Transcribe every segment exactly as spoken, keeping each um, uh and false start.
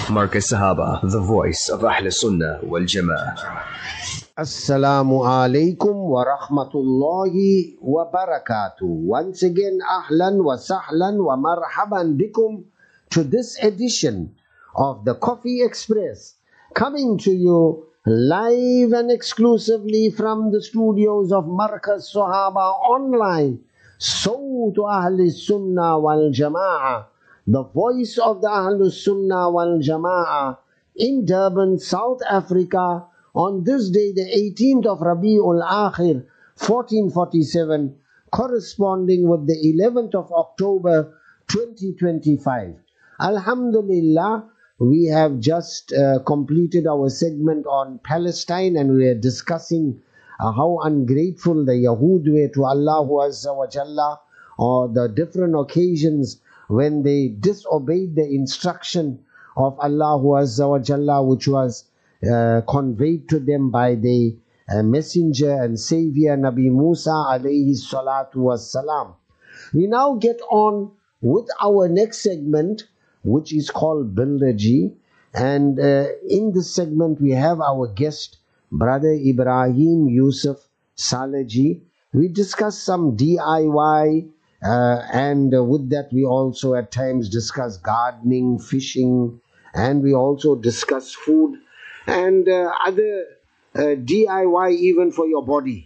Marcus Sahaba, the voice of Ahl Sunnah wal Jama'ah. Assalamu alaikum wa rahmatullahi wa barakatuh. Once again, ahlan wa sahlan wa marhaban bikum to this edition of the Coffee Express, coming to you live and exclusively from the studios of Marcus Sahaba online. So to Ahl Sunnah wal Jama'ah, the voice of the Ahl Sunnah wal Jama'ah in Durban, South Africa, on this day, the eighteenth of Rabi'ul Akhir, fourteen forty-seven, corresponding with the eleventh of October, twenty twenty-five. Alhamdulillah, we have just uh, completed our segment on Palestine, and we are discussing uh, how ungrateful the Yahud were to Allah Azza wa Jalla, or the different occasions when they disobeyed the instruction of Allah Azza wa Jalla, which was Uh, conveyed to them by the uh, messenger and savior Nabi Musa alayhi salatu wassalam. We now get on with our next segment, which is called Bildaji, and uh, in this segment we have our guest, Brother Ibrahim Yusuf Salaji. We discuss some D I Y, uh, and uh, with that we also at times discuss gardening, fishing, and we also discuss food and uh, other uh, D I Y even for your body.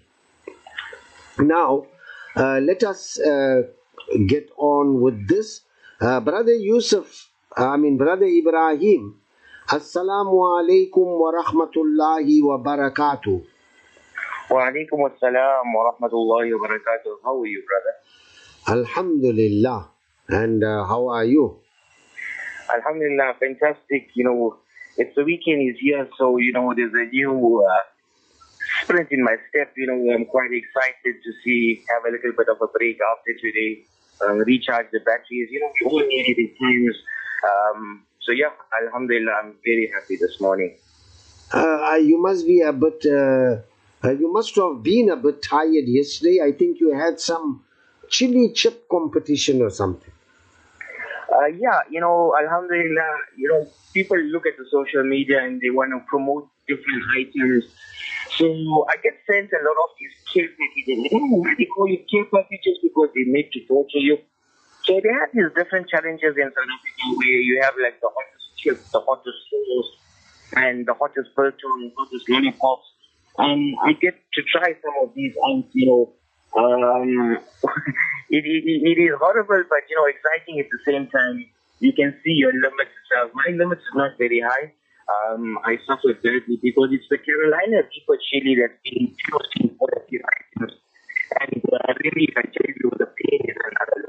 Now, uh, let us uh, get on with this. Uh, Brother Yusuf, I mean Brother Ibrahim, Assalamu alaikum wa rahmatullahi wa barakatuh. Wa alaikum assalam wa rahmatullahi wa barakatuh. How are you, brother? Alhamdulillah. And uh, how are you? Alhamdulillah, fantastic. You know, it's the weekend is here, so, you know, there's a new uh, sprint in my step. You know, I'm quite excited to see, have a little bit of a break after today, um, recharge the batteries. You know, we all need it at times. Um, so, yeah, alhamdulillah, I'm very happy this morning. Uh, you must be a bit, uh, uh, you must have been a bit tired yesterday. I think you had some chili chip competition or something. Uh, yeah, you know, alhamdulillah, you know, people look at the social media and they want to promote different items. So I get sent a lot of these care packages. I don't know why they call it care packages, because they make to torture you. So they have these different challenges in South Africa where you have like the hottest chips, the hottest sauce, and the hottest biltong, hottest lollipops. And I get to try some of these, and you know, um, it, it, it is horrible, but you know, exciting at the same time. You can see your limits. Uh, my limits are not very high. Um, I suffer badly because it's the Carolina Reaper chili that's being used in all of these items. And uh, really, if I tell you, the pain is another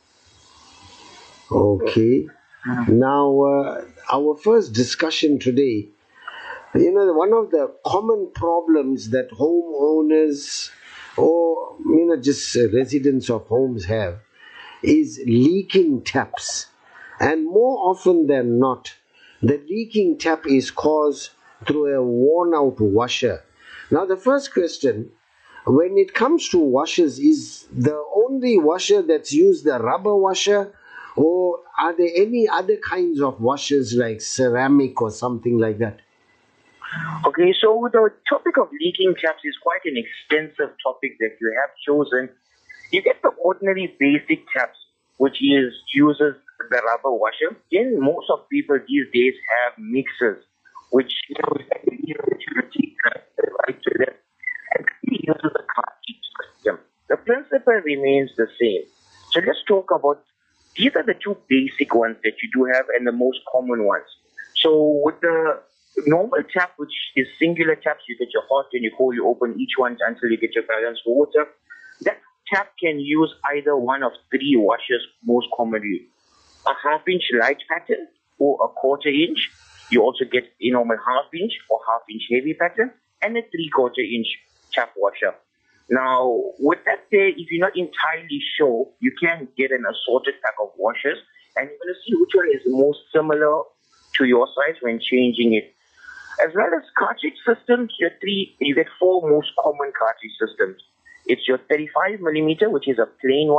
level. Okay. Mm-hmm. Now, uh, our first discussion today, you know, one of the common problems that homeowners or, you know, just residents of homes have is leaking taps. And more often than not, the leaking tap is caused through a worn-out washer. Now, the first question, when it comes to washers, is the only washer that's used the rubber washer, or are there any other kinds of washers like ceramic or something like that? Okay, so the topic of leaking taps is quite an extensive topic that you have chosen. You get the ordinary basic taps, which is uses the rubber washer. Then most of people these days have mixers, which, you know, is like a utility right to them, and it uses a cartridge system. The principle remains the same. So let's talk about, these are the two basic ones that you do have and the most common ones. So with the normal tap, which is singular taps, you get your hot and you cold, you open each one until you get your balanced water. That tap can use either one of three washers most commonly. A half inch light pattern or a quarter inch. You also get a normal half inch or half inch heavy pattern and a three quarter inch tap washer. Now, with that there, if you're not entirely sure, you can get an assorted pack of washers and you're going to see which one is most similar to your size when changing it. As well as cartridge systems, your three, you get four most common cartridge systems. It's your thirty-five millimeter, which is a plain one.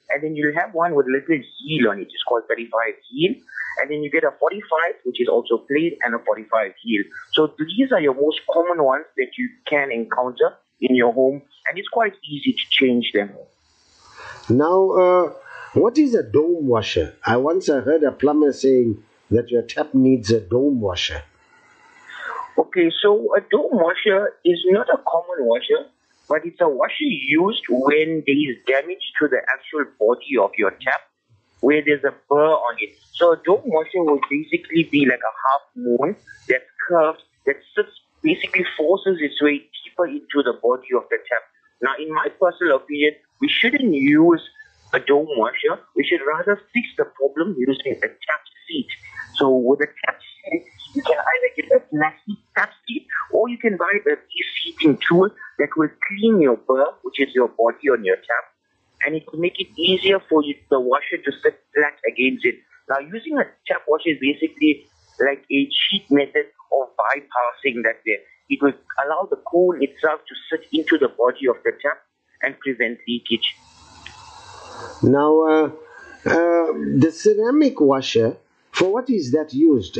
and then you'll have one with a little heel on it. It's called thirty-five heel. And then you get a forty-five, which is also plain, and a forty-five heel. So these are your most common ones that you can encounter in your home, and it's quite easy to change them. Now, uh, what is a dome washer? I once I heard a plumber saying that your tap needs a dome washer. Okay, so a dome washer is not a common washer, but it's a washer used when there is damage to the actual body of your tap, where there's a burr on it. So a dome washer will basically be like a half moon that's curved, that sits, basically forces its way deeper into the body of the tap. Now, in my personal opinion, we shouldn't use a dome washer. We should rather fix the problem using a tap seat. So with a tap seat, you can either get a plastic tap seat, or you can buy a de-seating tool that will clean your burr, which is your body on your tap, and it will make it easier for you, the washer to sit flat against it. Now, using a tap washer is basically like a cheap method of bypassing that there. It will allow the cone itself to sit into the body of the tap and prevent leakage. Now, uh, uh, the ceramic washer, for what is that used?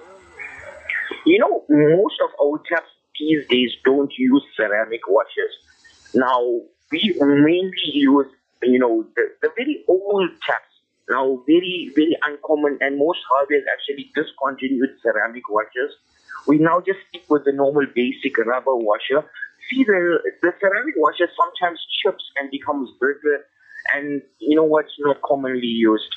You know, most of our taps these days don't use ceramic washers. Now, we mainly use, you know, the, the very old taps. Now, very, very uncommon, and most hardware actually discontinued ceramic washers. We now just stick with the normal basic rubber washer. See, the, the ceramic washer sometimes chips and becomes brittle, and you know what's not commonly used.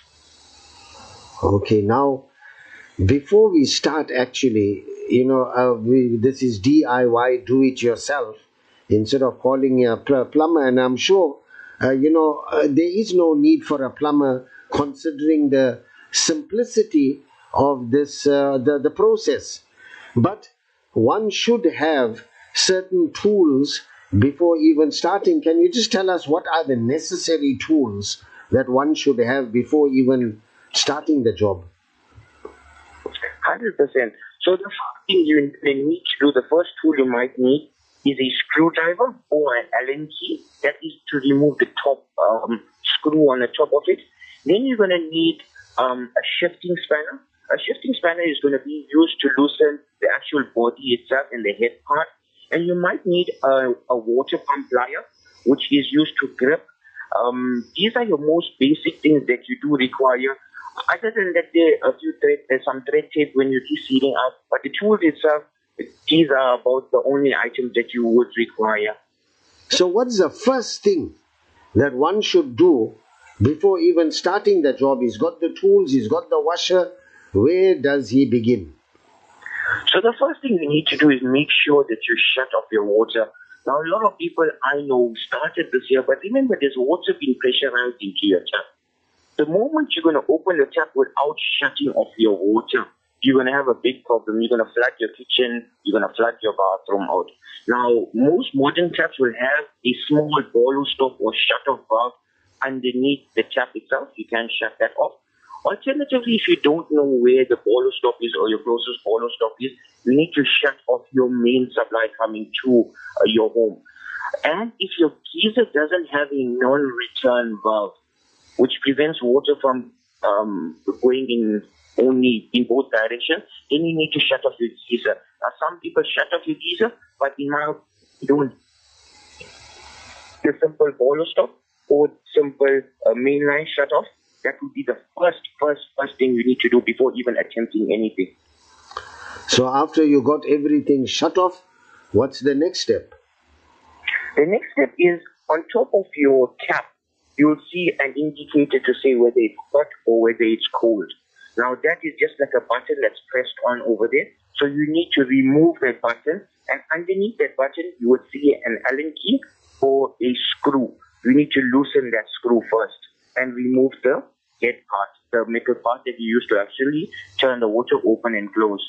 Okay, now, before we start actually, you know, uh, we, this is D I Y, do it yourself, instead of calling a pl- plumber, and I'm sure, uh, you know, uh, there is no need for a plumber considering the simplicity of this, uh, the, the process. But one should have certain tools before even starting. Can you just tell us what are the necessary tools that one should have before even starting the job? one hundred percent. So the first thing you need to do, the first tool you might need is a screwdriver or an Allen key. That is to remove the top um, screw on the top of it. Then you're going to need um, a shifting spanner. A shifting spanner is going to be used to loosen the actual body itself and the head part. And you might need a, a water pump plier, which is used to grip. Um, these are your most basic things that you do require. Other than that, there are a few thread, there's some thread tape when you're sealing up. But the tools itself, these are about the only items that you would require. So what's the first thing that one should do before even starting the job? He's got the tools, he's got the washer. Where does he begin? So the first thing you need to do is make sure that you shut off your water. Now, a lot of people I know started this year, but remember, there's water being pressurized into your tap. The moment you're going to open the tap without shutting off your water, you're going to have a big problem. You're going to flood your kitchen, you're going to flood your bathroom out. Now, most modern taps will have a small boil stop or shut-off valve underneath the tap itself. You can shut that off. Alternatively, if you don't know where the boiler stop is or your closest boiler stop is, you need to shut off your main supply coming to uh, your home. And if your geyser doesn't have a non-return valve, which prevents water from um, going in only in both directions, then you need to shut off your geyser. Now, some people shut off your geyser, but in my opinion, don't. The simple boiler stop or simple uh, mainline shut off. That would be the first, first, first thing you need to do before even attempting anything. So after you got everything shut off, what's the next step? The next step is on top of your tap, you'll see an indicator to say whether it's hot or whether it's cold. Now that is just like a button that's pressed on over there. So you need to remove that button, and underneath that button you would see an Allen key or a screw. You need to loosen that screw first and remove the head part, the metal part that you use to actually turn the water open and close.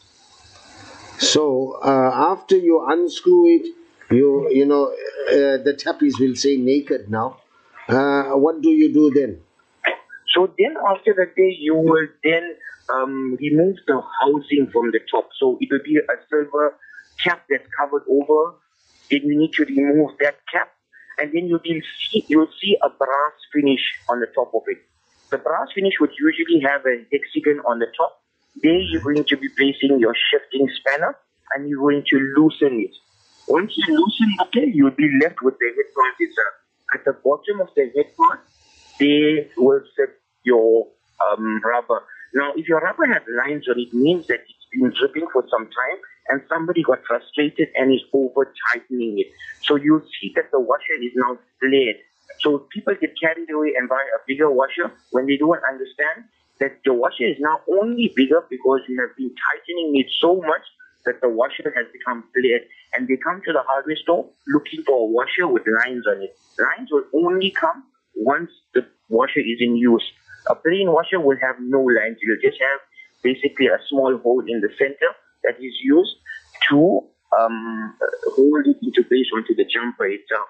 So uh, after you unscrew it, you you know uh, the tappies will say naked now. Uh, what do you do then? So then after that day, you will then um, remove the housing from the top. So it will be a silver cap that's covered over. Then you need to remove that cap. and then you will see you'll see a brass finish on the top of it. The brass finish would usually have a hexagon on the top. There you're going to be placing your shifting spanner, and you're going to loosen it. Once you loosen the plate, you'll be left with the head part itself. At the bottom of the head part, there will sit your um, rubber. Now, if your rubber has lines on it, it means that it's been dripping for some time, and somebody got frustrated and is over-tightening it. So you'll see that the washer is now flared. So people get carried away and buy a bigger washer when they don't understand that the washer is now only bigger because you have been tightening it so much that the washer has become flared. And they come to the hardware store looking for a washer with lines on it. Lines will only come once the washer is in use. A plain washer will have no lines. It will just have basically a small hole in the center that is used to um, hold it into place onto the jumper itself.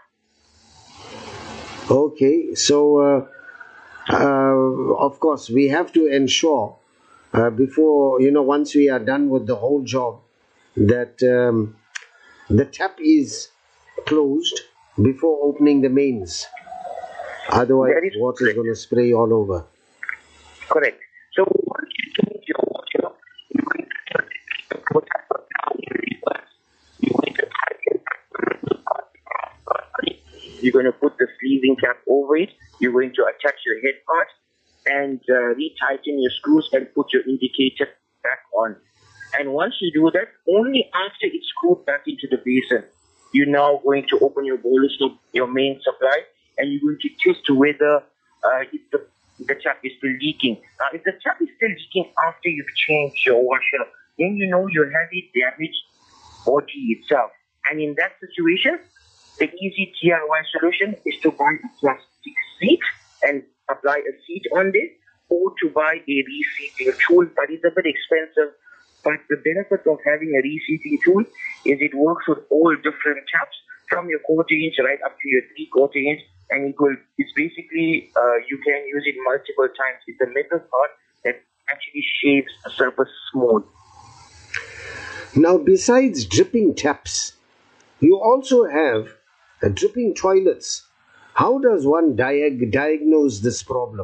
Okay, so uh, uh, of course we have to ensure uh, before, you know, once we are done with the whole job, that um, the tap is closed before opening the mains. Otherwise, water is going to spray all over. Correct. So once you change your water, you're going to put it down in reverse. You're going to You're going to put the sleeving cap over it. You're going to attach your head part and uh, retighten your screws and put your indicator back on. And once you do that, only after it's screwed back into the basin, you're now going to open your boiler stop, your main supply, and you're going to test whether uh, if the, the tap is still leaking. Now, if the tap is still leaking after you've changed your washer, then you know you have a damaged body itself. And in that situation, the easy D I Y solution is to buy a plastic seat and apply a seat on this, or to buy a reseating tool, but it's a bit expensive. But the benefit of having a reseating tool is it works with all different taps, from your quarter inch right up to your three quarter inch, and it will, it's basically, uh, you can use it multiple times. It's a metal part that actually shaves a surface smooth. Now, besides dripping taps, you also have uh, dripping toilets. How does one diag- diagnose this problem?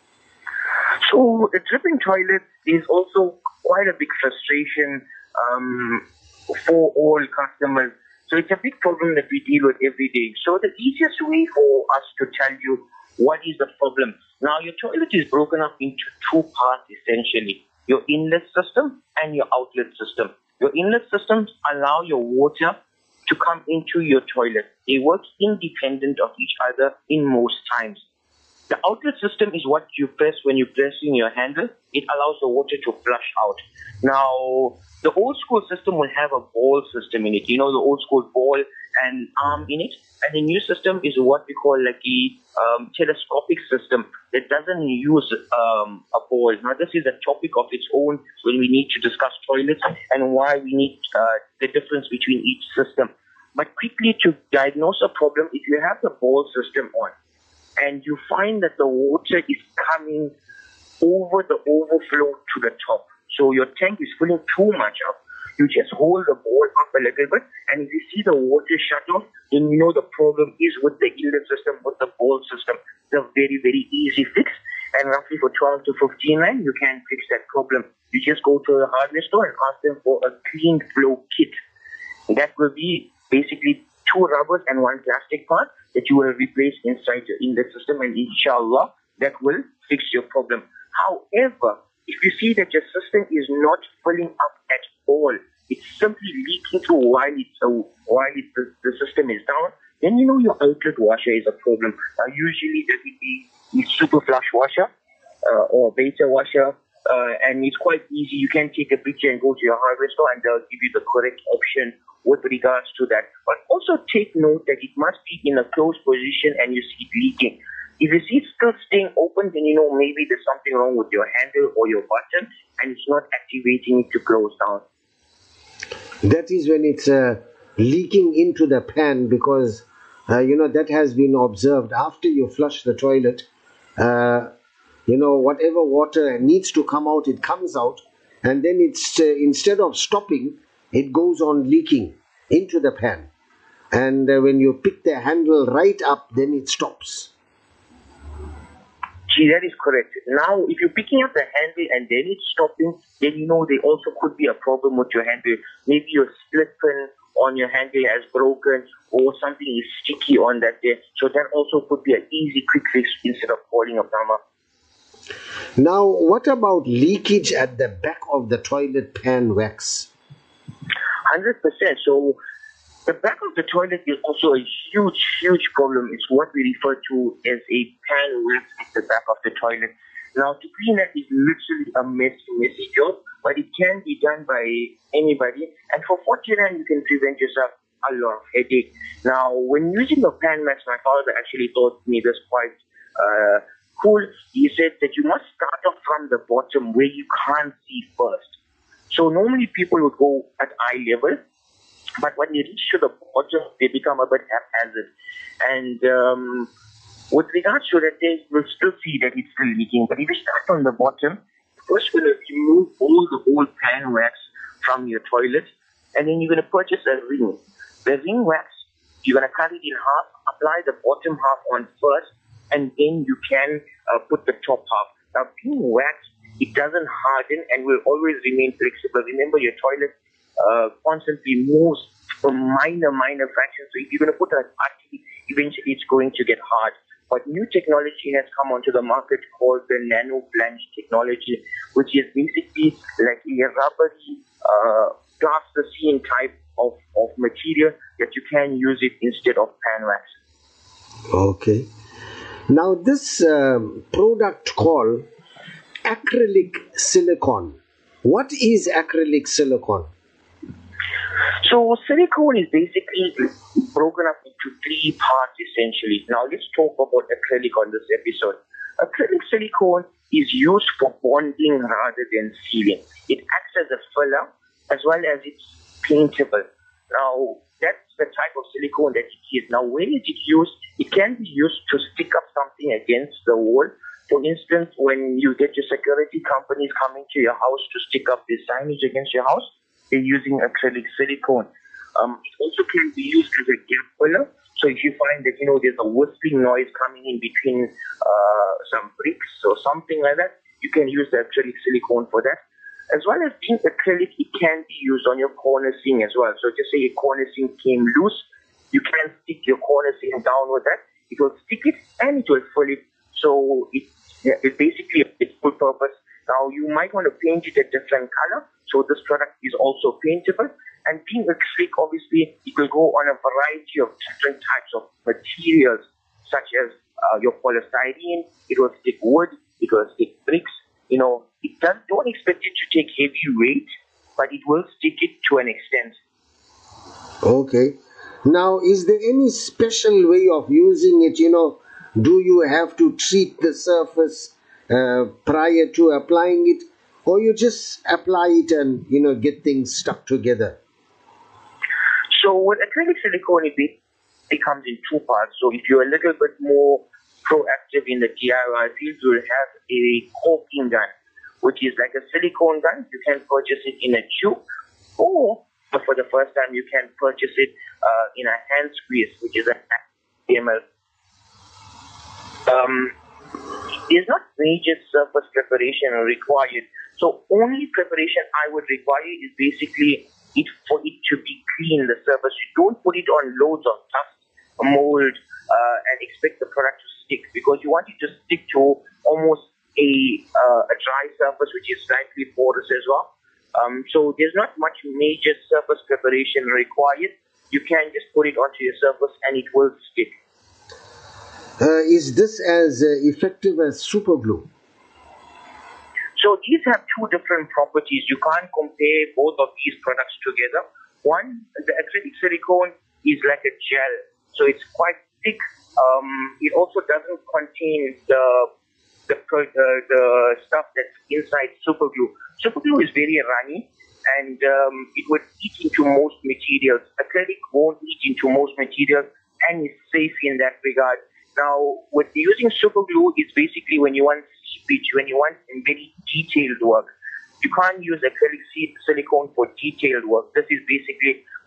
So, a dripping toilet is also quite a big frustration um, for all customers. So it's a big problem that we deal with every day. So the easiest way for us to tell you what is the problem. Now, your toilet is broken up into two parts essentially. Your inlet system and your outlet system. Your inlet systems allow your water to come into your toilet. They work independent of each other in most times. The outlet system is what you press when you press in your handle. It allows the water to flush out. Now, the old school system will have a ball system in it. You know, the old school ball and arm in it. And the new system is what we call like a um, telescopic system that doesn't use um, a ball. Now, this is a topic of its own when we need to discuss toilets and why we need uh, the difference between each system. But quickly, to diagnose a problem, if you have the ball system on, and you find that the water is coming over the overflow to the top. So your tank is filling too much up. You just hold the ball up a little bit, and if you see the water shut off, then you know the problem is with the inlet system, with the ball system. It's a very, very easy fix. And roughly for twelve to fifteen rand, you can fix that problem. You just go to the hardware store and ask them for a clean flow kit. That will be basically two rubbers and one plastic part that you will replace inside your inlet system, and inshallah, that will fix your problem. However, if you see that your system is not filling up at all, it's simply leaking through while it's uh, while it, the, the system is down, then you know your outlet washer is a problem. Uh, usually that would be a super flush washer uh, or beta washer, uh, and it's quite easy. You can take a picture and go to your hardware store, and they'll give you the correct option with regards to that. But also take note that it must be in a closed position and you see it leaking. If you see it still staying open, then you know maybe there's something wrong with your handle or your button and it's not activating it to close down. That is when it's uh, leaking into the pan, because uh, you know that has been observed after you flush the toilet. Uh, you know, whatever water needs to come out, it comes out, and then it's uh, instead of stopping, it goes on leaking into the pan. And uh, when you pick the handle right up, then it stops. Gee, that is correct. Now, if you're picking up the handle and then it's stopping, then you know there also could be a problem with your handle. Maybe your split pin on your handle has broken or something is sticky on that there. So that also could be an easy quick fix instead of calling a plumber. Now, what about leakage at the back of the toilet pan wax? one hundred percent. So the back of the toilet is also a huge, huge problem. It's what we refer to as a pan wax at the back of the toilet. Now, to clean that is literally a messy, messy job, but it can be done by anybody. And for forty rand, you can prevent yourself a lot of headache. Now, when using a pan wax, my father actually taught me this quite uh, cool. He said that you must start off from the bottom where you can't see first. So normally people would go at eye level, but when you reach to the bottom, they become a bit haphazard. And um, with regards to that, they will still see that it's still leaking. But if you start on the bottom, first you're going to remove all the old pan wax from your toilet, and then you're going to purchase a ring. The ring wax, you're going to cut it in half, apply the bottom half on first, and then you can uh, put the top half. Now, being waxed, it doesn't harden and will always remain flexible. Remember, your toilet uh, constantly moves from minor, minor fractions. So if you're going to put an artery, eventually it's going to get hard. But new technology has come onto the market called the nano flange technology, which is basically like a rubbery uh, plasticine type of, of material that you can use it instead of pan wax. Okay. Now this um, product called acrylic silicone. What is acrylic silicone? So silicone is basically broken up into three parts essentially. Now let's talk about acrylic on this episode. Acrylic silicone is used for bonding rather than sealing. It acts as a filler as well as it's paintable. Now that's the type of silicone that it is. Now when is it used? It can be used to stick up something against the wall. For instance, when you get your security companies coming to your house to stick up the signage against your house, they're using acrylic silicone. Um, it also can be used as a gap filler. So if you find that, you know, there's a whistling noise coming in between uh, some bricks or something like that, you can use the acrylic silicone for that. As well as being acrylic, it can be used on your corner sink as well. So just say your corner sink came loose, you can stick your corner sink down with that. It will stick it and it will fill it. So it, it basically it's full purpose. Now you might want to paint it a different color. So this product is also paintable. And being acrylic, obviously, it will go on a variety of different types of materials, such as uh, your polystyrene. It will stick wood. It will stick bricks. You know, it does, don't expect it to take heavy weight, but it will stick it to an extent. Okay. Now, is there any special way of using it? You know, do you have to treat the surface uh, prior to applying it, or you just apply it and, you know, get things stuck together? So with acrylic silicone, it, it comes in two parts. So if you're a little bit more proactive in the D I Y field, you'll have a caulking gun, which is like a silicone gun. You can purchase it in a tube, or for the first time, you can purchase it uh, in a hand squeeze, which is an H T M L. Um, there's not major surface preparation required. So only preparation I would require is basically it for it to be clean, the surface. You don't put it on loads of dust, mold, uh, and expect the product to stick, because you want it to stick to almost a, uh, a dry surface, which is slightly porous as well. Um, so there's not much major surface preparation required. You can just put it onto your surface and it will stick. Uh, is this as uh, effective as super glue? So these have two different properties. You can't compare both of these products together. One, the acrylic silicone is like a gel, so it's quite thick. Um, it also doesn't contain the the, the the stuff that's inside super glue. Super glue is very runny, and um, it would eat into most materials. Acrylic won't eat into most materials, and is safe in that regard. Now, with using super glue, it's basically when you want seepage, when you want very detailed work. You can't use acrylic silicone for detailed work. This is basically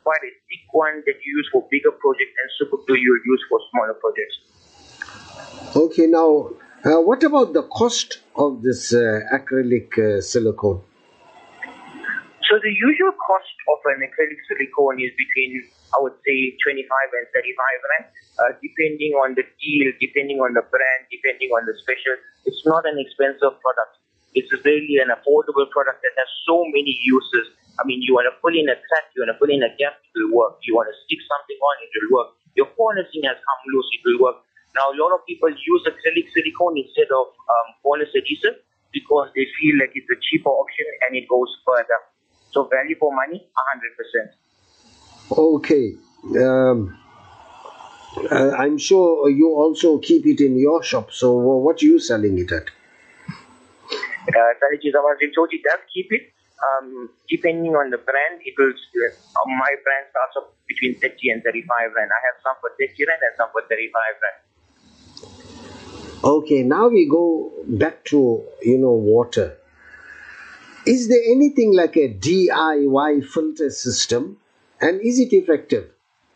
quite a thick one that you use for bigger projects, and super glue you use for smaller projects. Okay, now, uh, what about the cost of this uh, acrylic uh, silicone? So the usual cost of an acrylic silicone is between, I would say, twenty-five and thirty-five rand, uh, depending on the deal, depending on the brand, depending on the special. It's not an expensive product. It's really an affordable product that has so many uses. I mean, you want to pull in a crack, you want to pull in a gap, it will work. You want to stick something on, it will work. Your cornicing has come loose, it will work. Now, a lot of people use acrylic silicone instead of um, cornice adhesive because they feel like it's a cheaper option and it goes further. So value for money, one hundred percent. Okay. Um, uh, I'm sure you also keep it in your shop. So what are you selling it at? Uh, Joji does keep it. Um, depending on the brand, it will. Uh, my brand starts off between thirty and thirty-five rand. I have some for thirty rand and some for thirty-five rand. Okay, now we go back to, you know, water. Is there anything like a D I Y filter system, and is it effective?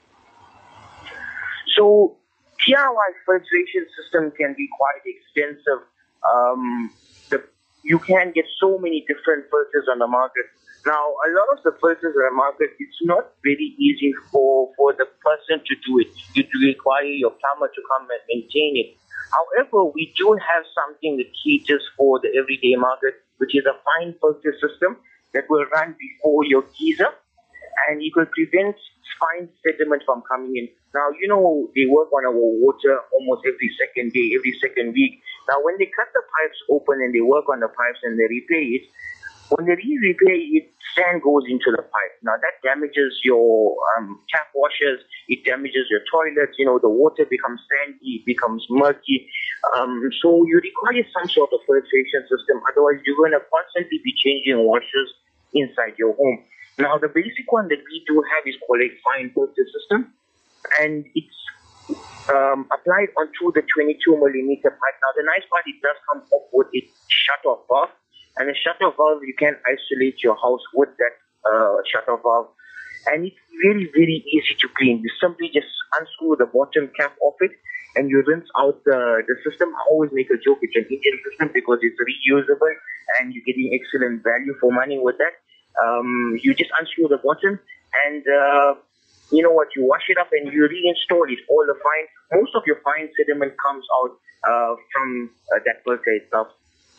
So, D I Y filtration system can be quite extensive. Um, the, you can get so many different filters on the market. Now, a lot of the filters on the market, it's not very easy for, for the person to do it. You require your plumber to come and maintain it. However, we do have something that caters for the everyday market, which is a fine filter system that will run before your geyser, and it will prevent fine sediment from coming in. Now, you know, they work on our water almost every second day, every second week. Now, when they cut the pipes open and they work on the pipes and they repair it, when they re-repair it, sand goes into the pipe. Now, that damages your um, tap washers. It damages your toilets. You know, the water becomes sandy, it becomes murky. Um, so you require some sort of filtration system. Otherwise, you're going to constantly be changing washers inside your home. Now, the basic one that we do have is called a fine filter system, and it's um, applied onto the twenty-two millimeter pipe. Now, the nice part, it does come up with a shut-off valve, and a shut-off valve, you can isolate your house with that uh, shut-off valve, and it's very, very easy to clean. You simply just unscrew the bottom cap of it, and you rinse out the, the system. I always make a joke, it's an Indian system because it's reusable, and you're getting excellent value for money with that. Um, you just unscrew the bottom, and uh, you know what, you wash it up and you reinstall it. All the fine, most of your fine sediment comes out uh, from uh, that filter itself.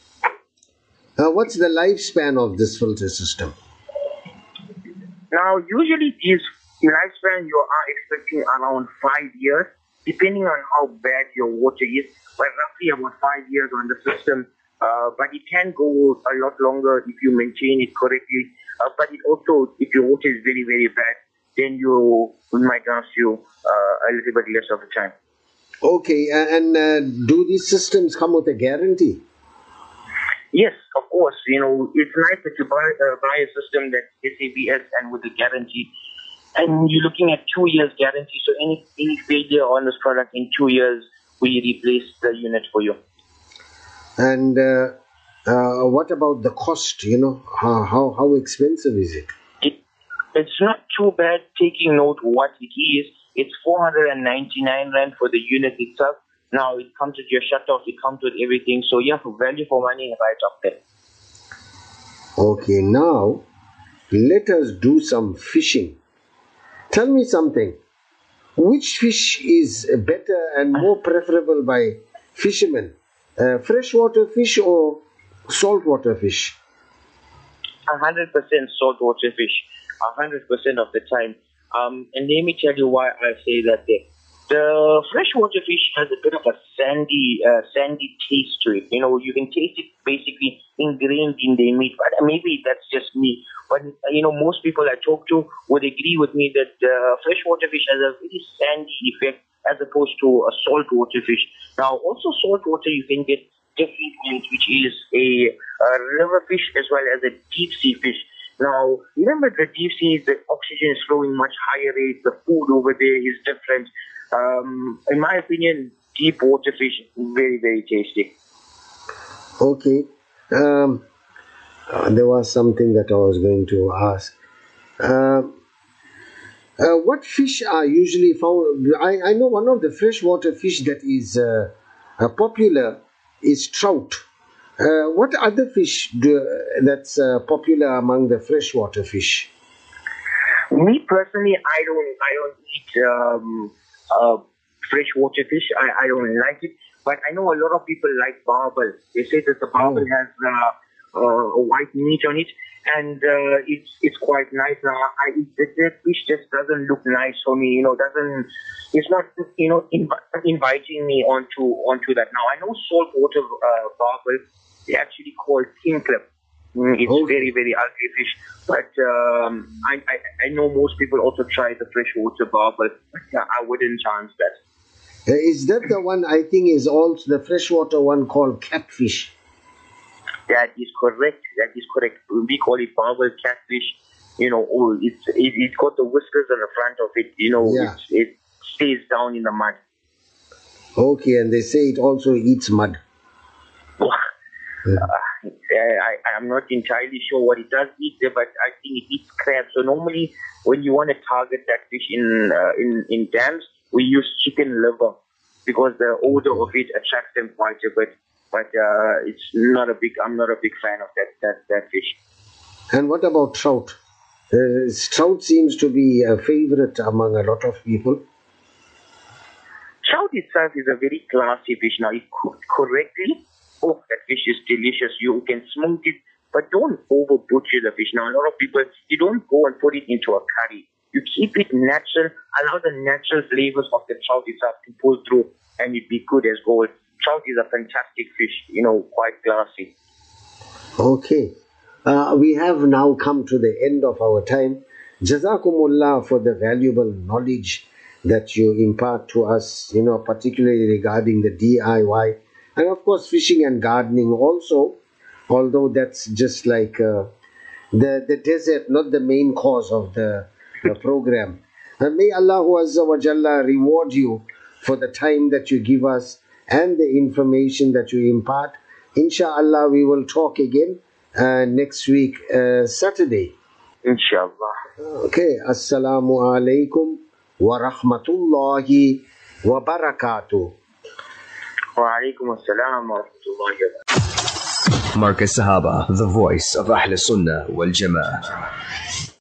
Uh, what's the lifespan of this filter system? Now, usually these lifespan you are expecting around five years, depending on how bad your water is, but roughly about five years on the system. Uh, but it can go a lot longer if you maintain it correctly. Uh, but it also, if your water is very, very bad, then you it might last you uh, a little bit less of the time. Okay, and uh, do these systems come with a guarantee? Yes, of course. You know, it's nice that you buy, uh, buy a system that's S A B S and with a guarantee. And you're looking at two years guarantee. So any, any failure on this product in two years, we replace the unit for you. And uh, uh, what about the cost? You know, how, how, how expensive is it? it? It's not too bad taking note what it is. It's four hundred ninety-nine rand for the unit itself. Now, it comes with your shutoff, it comes with everything. So, yeah, for value for money, right up there. Okay, now, let us do some fishing. Tell me something. Which fish is better and more preferable by fishermen? Uh, freshwater fish or saltwater fish? one hundred percent saltwater fish. one hundred percent of the time. Um, and let me tell you why I say that there. The freshwater fish has a bit of a sandy, uh, sandy taste to it. You know, you can taste it basically ingrained in their meat. But maybe that's just me. But, you know, most people I talk to would agree with me that uh, freshwater fish has a very sandy effect as opposed to a saltwater fish. Now, also saltwater, you can get different ones, which is a, a river fish as well as a deep sea fish. Now, remember the deep sea, the oxygen is flowing much higher rate. The food over there is different. Um, in my opinion, deep water fish, very, very tasty. Okay. Um, uh, there was something that I was going to ask. Uh, Uh, what fish are usually found? I, I know one of the freshwater fish that is uh, uh, popular is trout. Uh, what other fish do, that's uh, popular among the freshwater fish? Me personally, I don't, I don't eat um, uh, freshwater fish. I, I don't like it. But I know a lot of people like barbel. They say that the barbel Oh. has uh, uh, a white meat on it, and uh, it's it's quite nice. Now, I the, the fish just doesn't look nice for me. You know, doesn't it's not you know inv- inviting me onto onto that. Now, I know saltwater uh, barbel. They actually call king clip. Mm, It's Okay. very very ugly fish, but um, I, I I know most people also try the freshwater barbel. But uh, I wouldn't chance that. Uh, is that the one I think is also the freshwater one called catfish? That is correct. That is correct. We call it barbel catfish. You know, oh, it's it, it's got the whiskers on the front of it. You know, Yeah. it's, it stays down in the mud. Okay, and they say it also eats mud. Uh, I, I'm not entirely sure what it does eat there, but I think it eats crab. So normally, when you want to target that fish in uh, in in dams, we use chicken liver because the odor of it attracts them quite a bit. But uh, it's not a big. I'm not a big fan of that that that fish. And what about trout? Uh, trout seems to be a favorite among a lot of people. Trout itself is a very classy fish. Now, if cooked correctly, oh, that fish is delicious. You can smoke it, but don't over butcher the fish. Now, a lot of people, you don't go and put it into a curry. You keep it natural, allow the natural flavors of the trout itself to pull through, and it'd be good as gold. Trout is a fantastic fish, you know, quite classy. Okay. Uh, we have now come to the end of our time. Jazakumullah for the valuable knowledge that you impart to us, you know, particularly regarding the D I Y. And of course, fishing and gardening also, although that's just like uh, the, the desert, not the main cause of the, the program. And may Allah Azza wa Jalla reward you for the time that you give us and the information that you impart. Insha'Allah, we will talk again uh, next week, uh, Saturday. Inshallah. Okay, Assalamu alaikum wa rahmatullahi wa barakatuh. Wa alaikum assalam wa rahmatullahi wa barakatuh. Marcus Sahaba, the voice of Ahl Sunnah wal Jama'ah.